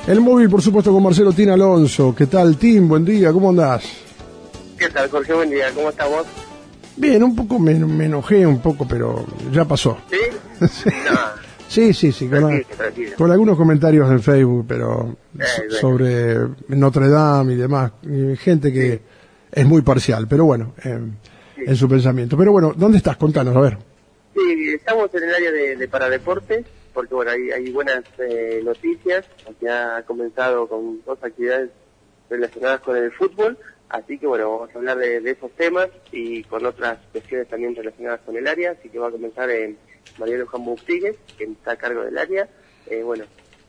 El móvil, por supuesto, con Marcelo Tin Alonso. ¿Qué tal, Tim? Buen día, ¿cómo andás? ¿Qué tal, Jorge? Buen día, ¿cómo estás vos? Bien, un poco me enojé un poco, pero ya pasó. ¿Sí? Sí. No. Sí, Tranquilo. con algunos comentarios en Facebook, pero sobre Notre Dame y demás. Y gente que es muy parcial, pero bueno, en su pensamiento. Pero bueno, ¿dónde estás? Contanos, a ver. Sí, estamos en el área de paradeportes, porque bueno, hay buenas noticias. Ya ha comenzado con dos actividades relacionadas con el fútbol, así que bueno, vamos a hablar de esos temas y con otras cuestiones también relacionadas con el área, así que va a comenzar Mariano Juan Bustigue, que está a cargo del área. Bueno,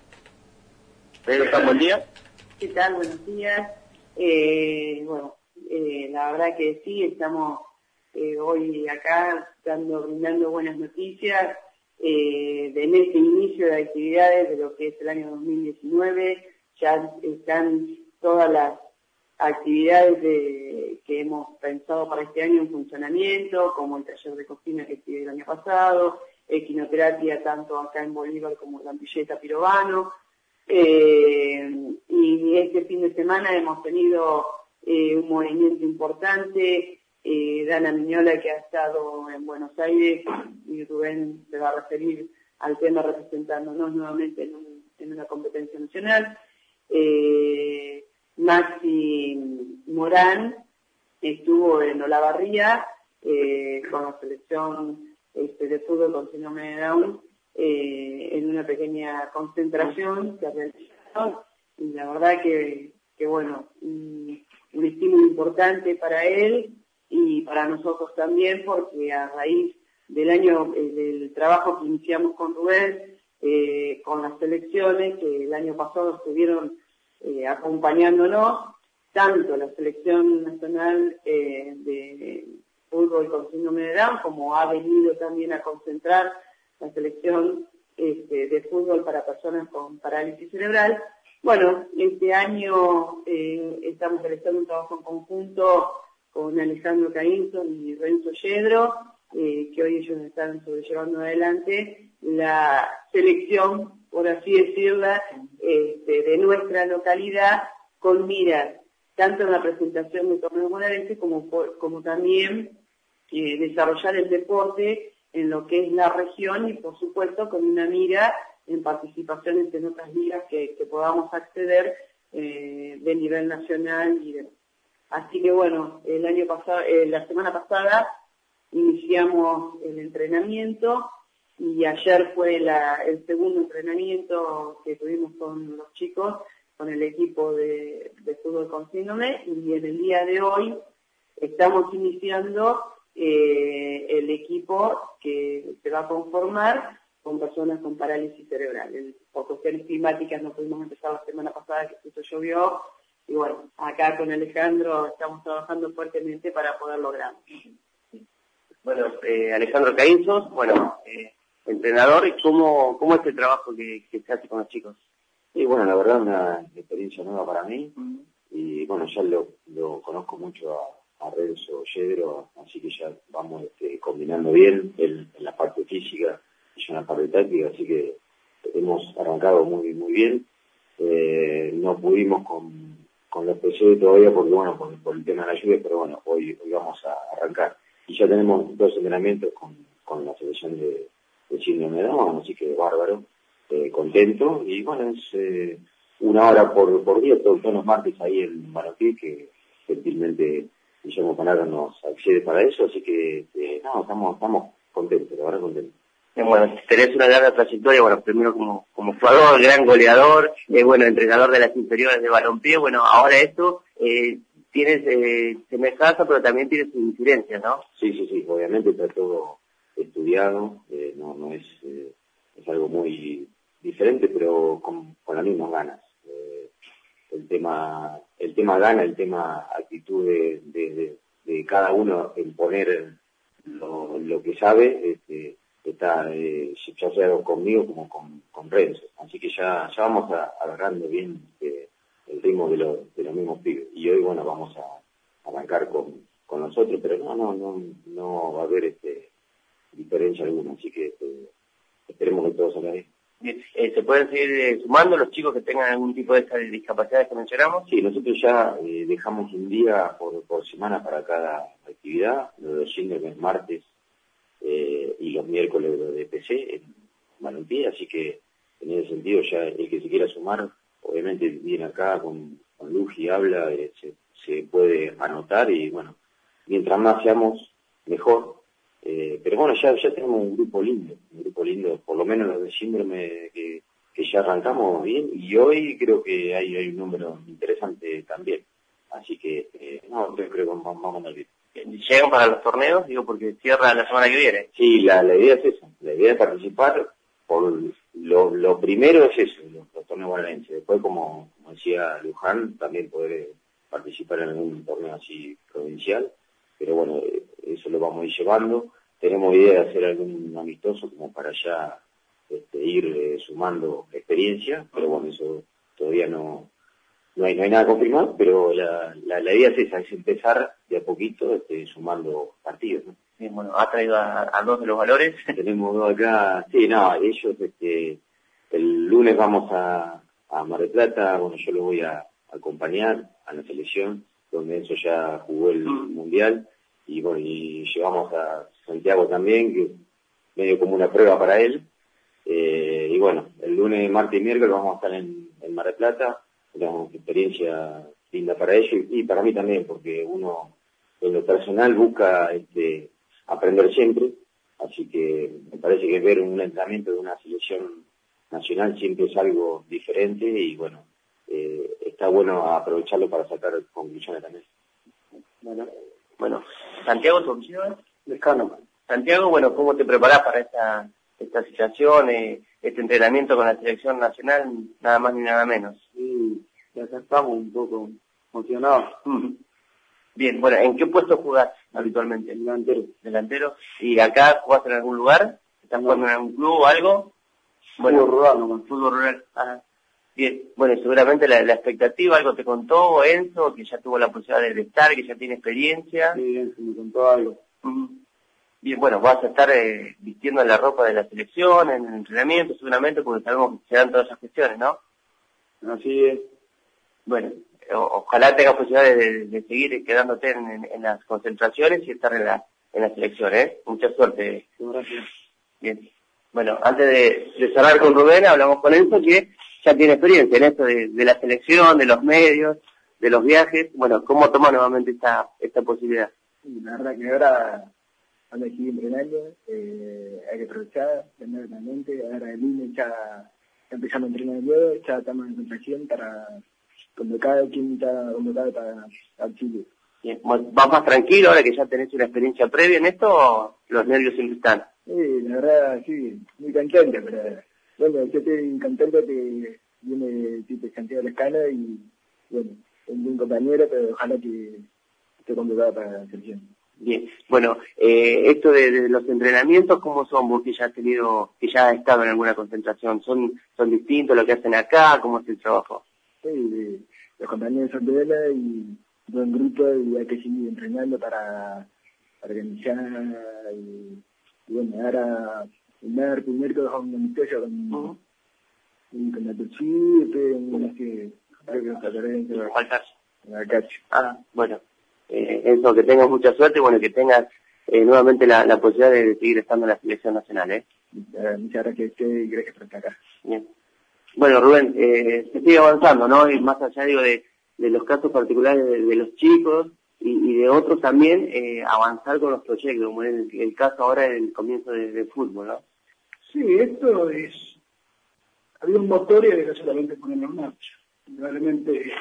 buen día. ¿Qué tal? Buenos días. La verdad que sí, estamos hoy acá brindando buenas noticias en este inicio de actividades de lo que es el año 2019. Ya están todas las actividades que hemos pensado para este año en funcionamiento, como el taller de cocina que estuve el año pasado, equinoterapia tanto acá en Bolívar como en la Villeta Pirovano. Y este fin de semana hemos tenido un movimiento importante. Dana Miñola, que ha estado en Buenos Aires, y Rubén se va a referir al tema representándonos nuevamente en una competencia nacional. Maxi Morán estuvo en Olavarría con la selección de fútbol con síndrome de Down en una pequeña concentración que realizaron, y la verdad que bueno, un estímulo importante para él y para nosotros también, porque a raíz del trabajo que iniciamos con Rubén, con las selecciones que el año pasado estuvieron acompañándonos, tanto la selección nacional de fútbol con síndrome de Down, como ha venido también a concentrar la selección de fútbol para personas con parálisis cerebral. Bueno, este año estamos realizando un trabajo en conjunto con Alejandro Caínson y Renzo Yedro, que hoy ellos están sobrellevando adelante la selección, por así decirla, de nuestra localidad, con miras tanto en la presentación de torneo bonaerense como también desarrollar el deporte en lo que es la región y por supuesto con una mira en participaciones en otras ligas que podamos acceder de nivel nacional y demás. Así que bueno, la semana pasada iniciamos el entrenamiento y ayer fue el segundo entrenamiento que tuvimos con los chicos, con el equipo de fútbol con síndrome, y en el día de hoy estamos iniciando el equipo que se va a conformar con personas con parálisis cerebral. Por cuestiones climáticas no pudimos empezar la semana pasada, que justo llovió, y bueno, acá con Alejandro estamos trabajando fuertemente para poder lograrlo. Bueno, Alejandro Caínson, entrenador, ¿y cómo es el trabajo que se hace con los chicos? Sí, bueno, la verdad una experiencia nueva para mí, y bueno, ya lo conozco mucho a Renzo Yedro, así que ya vamos combinando bien en la parte física y yo en la parte táctica, así que hemos arrancado muy bien. No pudimos con los PCB todavía porque bueno, por el tema de la lluvia, pero bueno, hoy vamos a arrancar. Y ya tenemos 2 entrenamientos con la selección de síndrome de Down, así que bárbaro, contento, y bueno, es 1 hora por día, todos los martes ahí en Marapí, que gentilmente Guillermo Panaro nos accede para eso, así que estamos contentos, la verdad contentos. Bueno, tenés una larga trayectoria, bueno, primero como jugador, gran goleador, entrenador de las inferiores de balompié, ahora esto, tienes semejanza, pero también tienes su incidencia, ¿no? Sí, obviamente está todo estudiado, no es algo muy diferente, pero con las mismas ganas. El tema gana, el tema actitud de cada uno en poner lo que sabe, está ya sea conmigo como con Renzo, así que ya vamos agarrando bien el ritmo de los mismos pibes, y hoy bueno vamos a arrancar con nosotros, pero no va a haber diferencia alguna, así que esperemos que todo salga bien. Bien. ¿Se pueden seguir sumando los chicos que tengan algún tipo de estas discapacidades que mencionamos? Sí, nosotros ya dejamos un día por semana para cada actividad, los síndromes martes y los miércoles de PC en balompié, así que en ese sentido ya el que se quiera sumar, obviamente viene acá con luz y habla, se puede anotar y bueno, mientras más seamos, mejor. Pero bueno, ya tenemos un grupo lindo, por lo menos los de síndrome que ya arrancamos bien, y hoy creo que hay un número interesante también. Así que, no, creo que vamos a ir. ¿Llegan para los torneos? Digo, porque cierra la semana que viene. Sí, la idea es esa, la idea es participar, por lo primero es eso, los torneos bonaerenses. Después, como decía Luján, también poder participar en algún torneo así provincial, pero bueno, eso lo vamos a ir llevando. Tenemos idea de hacer algún amistoso como para ya ir sumando experiencia, pero bueno, eso todavía no hay nada confirmado, pero la idea es esa, es empezar de a poquito sumando partidos, ¿no? Bien, bueno, ha traído a dos de los valores. Tenemos dos acá, sí, no, ellos, el lunes vamos a Mar del Plata, bueno, yo lo voy a acompañar a la selección, donde eso ya jugó el Mundial, y bueno, y llevamos a Santiago también, que medio como una prueba para él, y bueno, el lunes, martes y miércoles vamos a estar en Mar del Plata, tenemos experiencia linda para ellos y para mí también, porque uno en lo personal busca aprender siempre, así que me parece que ver un entrenamiento de una selección nacional siempre es algo diferente y bueno, está bueno aprovecharlo para sacar conclusiones también. Bueno, Santiago, ¿tu opción? Lescano. Santiago, bueno, ¿cómo te preparás para esta situación, este entrenamiento con la selección nacional, nada más ni nada menos? Sí, ya estamos un poco emocionados. Bien, bueno, ¿en qué puesto jugás habitualmente? Delantero. ¿Y acá jugás en algún lugar? ¿Estás jugando en algún club o algo? Bueno, fútbol rural nomás. Fútbol rural. Ajá. Bien, bueno, seguramente la expectativa, algo te contó Enzo, que ya tuvo la posibilidad de estar, que ya tiene experiencia. Sí, Enzo me contó algo. Bien, bueno, vas a estar vistiendo la ropa de la selección, en el entrenamiento seguramente, porque sabemos que se dan todas esas cuestiones, ¿no? Así es. Bueno, ojalá tengas posibilidad de seguir quedándote en las concentraciones y estar en la selección, ¿eh? Mucha suerte. Gracias. Bien. Bueno, antes de cerrar con Rubén, hablamos con Enzo, que ya tiene experiencia en esto de la selección, de los medios, de los viajes. Bueno, ¿cómo toma nuevamente esta posibilidad? La verdad que ahora seguir entrenando, hay que aprovechar, tener la mente. Ahora el lunes ya empezamos a entrenar de nuevo, ya estamos en concentración para convocar quien está convocado para Chile. Bien. ¿Vas más tranquilo ahora que ya tenés una experiencia previa en esto o los nervios siempre están? Sí, la verdad, sí, muy contento, pero bueno, yo estoy contento que viene Santiago Lescano y bueno, es un buen compañero, pero ojalá que esté convocado para la selección. Bien, bueno, esto de los entrenamientos, ¿cómo son vos que ya has estado en alguna concentración? ¿Son distintos lo que hacen acá? ¿Cómo es el trabajo? Sí, los compañeros son de él y buen grupo y hay que seguir entrenando para organizar y bueno, ahora el miércoles vamos a un amistoso con la Tuchí, después creo que nos trataré en Alcacho. Bueno, eso, que tengas mucha suerte y bueno, que tengas nuevamente la posibilidad de seguir estando en la selección nacional, ¿eh? Muchas gracias a usted y gracias por estar acá. Bien. Bueno, Rubén, se sigue avanzando, ¿no? Y más allá, digo, de los casos particulares de los chicos y de otros también, avanzar con los proyectos, como en el caso ahora del comienzo de fútbol, ¿no? Sí, esto había un motor y había que solamente ponerlo en marcha. Realmente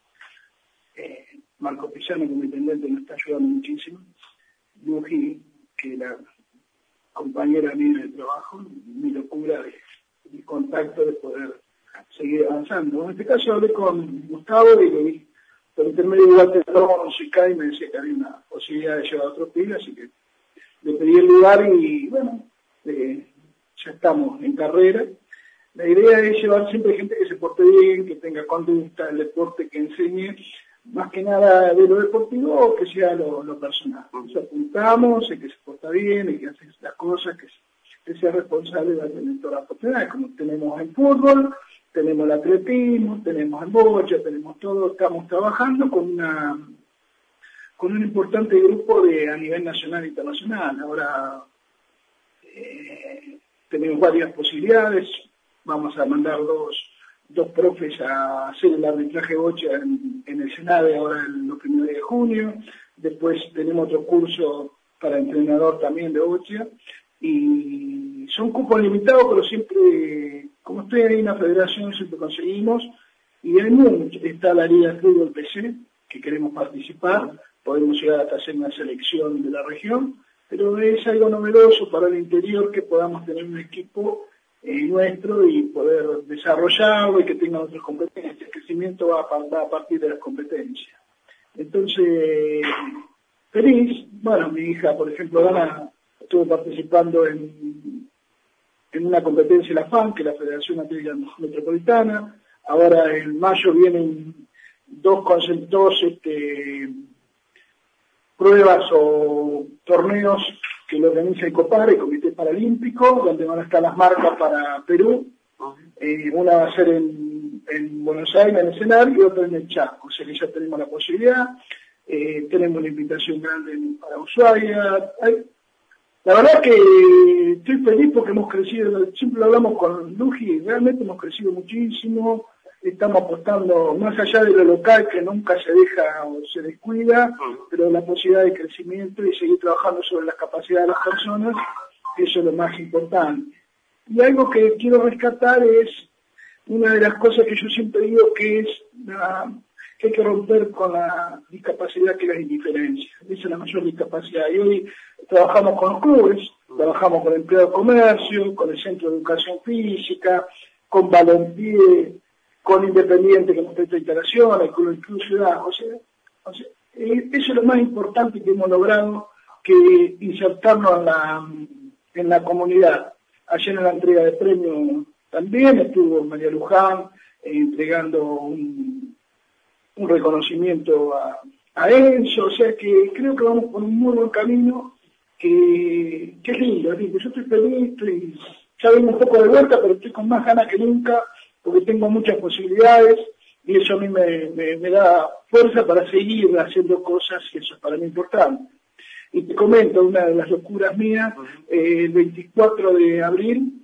Marco Pizano como intendente nos está ayudando muchísimo. Luji, que la compañera mía de trabajo, mi locura de contacto de poder seguir avanzando. En este caso hablé con Gustavo y le di por intermedio de Walter y me decía que había una posibilidad de llevar a otro pibe, así que le pedí el lugar y bueno, ya estamos en carrera. La idea es llevar siempre gente que se porte bien, que tenga conducta, el deporte que enseñe, más que nada de lo deportivo o que sea lo personal. Nos apuntamos, el que se porta bien, el que hace las cosas, que que sea responsable de atender todas las oportunidades, como tenemos en fútbol, tenemos el atletismo, tenemos el bocha, tenemos todo, estamos trabajando con un importante grupo a nivel nacional e internacional. Ahora tenemos varias posibilidades, vamos a mandar dos profes a hacer el arbitraje bocha en el Senado ahora en los primeros días de junio, después tenemos otro curso para entrenador también de bocha, y son cupos limitados, pero siempre, como estoy ahí en la federación, siempre conseguimos, y en el mundo está la Liga de Fútbol PC, que queremos participar, podemos llegar hasta hacer una selección de la región, pero es algo novedoso para el interior que podamos tener un equipo nuestro y poder desarrollarlo y que tenga otras competencias. El crecimiento va a partir de las competencias. Entonces, feliz. Bueno, mi hija, por ejemplo, Dana, estuvo participando en una competencia de la FAN, que es la Federación Atlética Metropolitana. Ahora en mayo vienen dos pruebas o torneos que lo organiza el COPAR, el Comité Paralímpico, donde van a estar las marcas para Perú. Una va a ser en Buenos Aires, en el escenario, y otra en el Chaco. O sea que ya tenemos la posibilidad. Tenemos una invitación grande para Ushuaia. La verdad que estoy feliz porque hemos crecido, siempre lo hablamos con Luji, realmente hemos crecido muchísimo. Estamos apostando más allá de lo local, que nunca se deja o se descuida, pero la posibilidad de crecimiento y seguir trabajando sobre las capacidades de las personas, eso es lo más importante. Y algo que quiero rescatar es una de las cosas que yo siempre digo, que es que hay que romper con la discapacidad, que es la indiferencia. Esa es la mayor discapacidad. Y hoy trabajamos con los clubes, trabajamos con el empleado de comercio, con el Centro de Educación Física, con Balompié, con Independiente, que nos presta instalaciones, con el Club Ciudad. O sea, eso es lo más importante que hemos logrado, que insertarnos en la comunidad. Ayer en la entrega de premios también estuvo María Luján entregando un reconocimiento a Enzo. O sea que creo que vamos por un muy buen camino, que es lindo, es lindo. Yo estoy feliz, ya vengo un poco de vuelta, pero estoy con más ganas que nunca, porque tengo muchas posibilidades y eso a mí me da fuerza para seguir haciendo cosas, y eso es para mí importante. Y te comento una de las locuras mías, el 24 de abril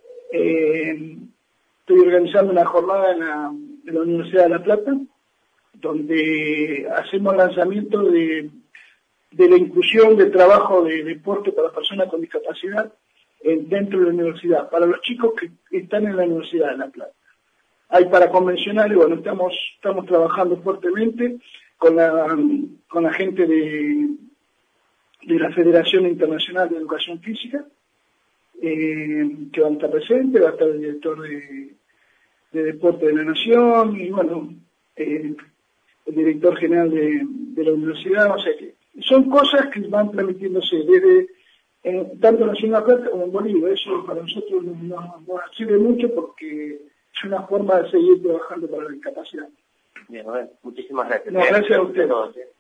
estoy organizando una jornada en la Universidad de La Plata, donde hacemos lanzamiento de la inclusión de trabajo de deporte para personas con discapacidad dentro de la universidad, para los chicos que están en la Universidad de La Plata. Hay para convencionales, bueno, estamos trabajando fuertemente con la gente de la Federación Internacional de Educación Física, que va a estar presente, va a estar el director de Deporte de la Nación, y bueno, el director general de la universidad. O sea que son cosas que van transmitiéndose desde tanto en la Ciudad de La Plata como en Bolivia. Eso para nosotros nos sirve mucho porque es una forma de seguir trabajando para la discapacidad. Bien, bueno, muchísimas gracias. No, gracias a usted.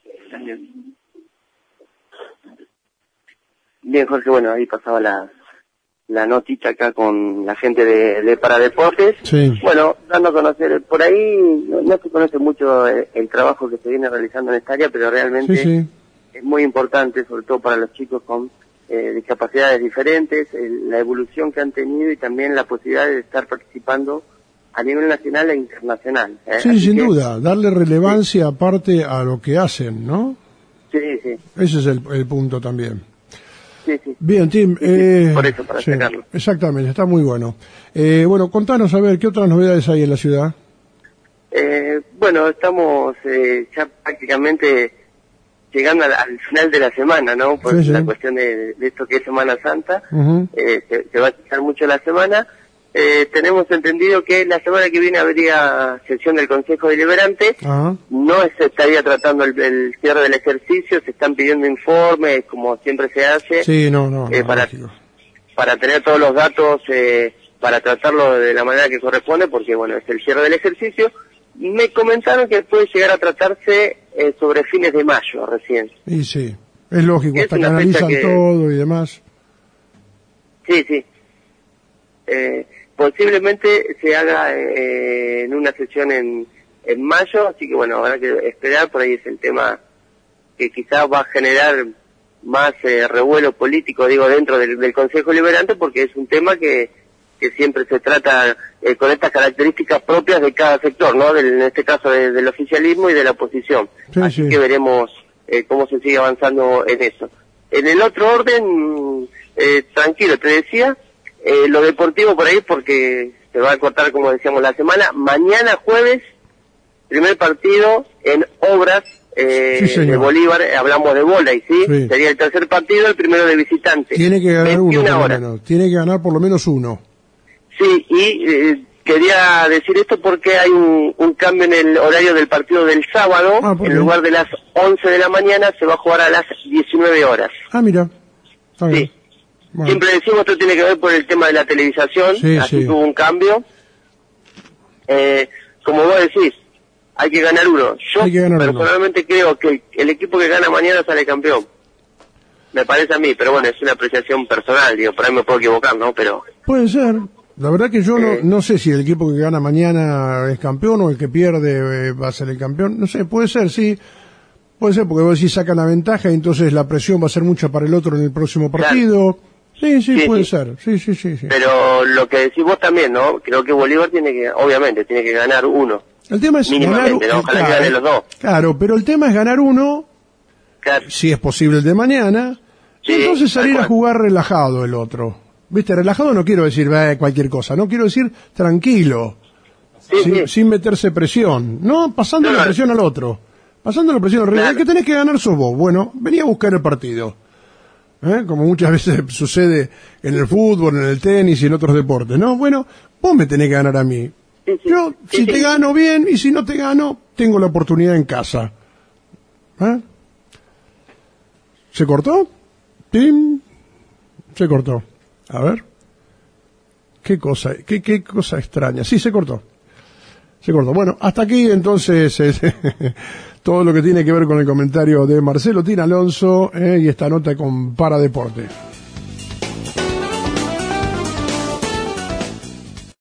Bien, Jorge, bueno, ahí pasaba la notita acá con la gente de Paradeportes. Sí. Bueno, dando a conocer, por ahí no se conoce mucho el trabajo que se viene realizando en esta área, pero realmente sí. Es muy importante, sobre todo para los chicos con discapacidades diferentes, la evolución que han tenido y también la posibilidad de estar participando a nivel nacional e internacional. Sí, así sin duda, darle relevancia aparte a lo que hacen, ¿no? Sí, sí. Ese es el punto también. Sí, sí. Bien, Tim. Por eso, para sacarlo. Exactamente, está muy bueno. Bueno, contanos a ver, ¿qué otras novedades hay en la ciudad? Bueno, estamos ya prácticamente llegando al final de la semana, ¿no? Por la cuestión de esto que es Semana Santa. Uh-huh. Se va a quitar mucho la semana. Tenemos entendido que la semana que viene habría sesión del Consejo Deliberante. Uh-huh. No se estaría tratando el cierre del ejercicio, se están pidiendo informes, como siempre se hace. Sí, no, para tener todos los datos, para tratarlo de la manera que corresponde, porque bueno, es el cierre del ejercicio. Me comentaron que puede llegar a tratarse sobre fines de mayo recién. Y sí, es lógico, hasta que analizan todo y demás. Sí, Sí. Posiblemente se haga en una sesión en mayo, así que bueno, habrá que esperar. Por ahí es el tema que quizás va a generar más revuelo político, digo, dentro del Consejo Liberante, porque es un tema que siempre se trata con estas características propias de cada sector, ¿no? En este caso del oficialismo y de la oposición. Así que veremos cómo se sigue avanzando en eso. En el otro orden, tranquilo, te decía, lo deportivo por ahí, porque se va a cortar, como decíamos, la semana. Mañana jueves, primer partido en Obras, de Bolívar, hablamos de vóley, ¿sí? Sería el tercer partido, el primero de visitante. Tiene que ganar uno, por lo menos. Tiene que ganar por lo menos uno. Sí, y quería decir esto porque hay un cambio en el horario del partido del sábado. En lugar de las 11 de la mañana se va a jugar a las 19 horas. Mira. Está bien. Sí. Bueno. Siempre decimos, esto tiene que ver por el tema de la televisación, así tuvo un cambio. Como vos decís, hay que ganar uno. Yo personalmente creo que el equipo que gana mañana sale campeón. Me parece a mí, pero bueno, es una apreciación personal, digo, por ahí me puedo equivocar, ¿no? Pero puede ser. La verdad que yo no sé si el equipo que gana mañana es campeón o el que pierde va a ser el campeón. No sé, puede ser, sí. Puede ser, porque vos decís sacan la ventaja y entonces la presión va a ser mucha para el otro en el próximo partido. Claro. Sí, puede ser. Sí. Pero lo que decís vos también, ¿no? Creo que Bolívar obviamente tiene que ganar uno. El tema es ganar, ¿no? Ojalá que gane los dos. Claro, pero el tema es ganar uno, si es posible el de mañana, y entonces salir a jugar relajado el otro. ¿Viste? Relajado no quiero decir cualquier cosa, no quiero decir tranquilo, sin meterse presión, no pasando la presión al otro, pasando la presión al rival. El que tenés que ganar sos vos. Bueno, vení a buscar el partido. Como muchas veces sucede en el fútbol, en el tenis y en otros deportes, ¿no? Bueno, vos me tenés que ganar a mí. Yo, si te gano bien, y si no te gano, tengo la oportunidad en casa. ¿Se cortó? ¡Pim! Se cortó. A ver. Qué cosa extraña. Sí, se cortó. Bueno, hasta aquí entonces todo lo que tiene que ver con el comentario de Marcelo Tin Alonso y esta nota con Paradeporte.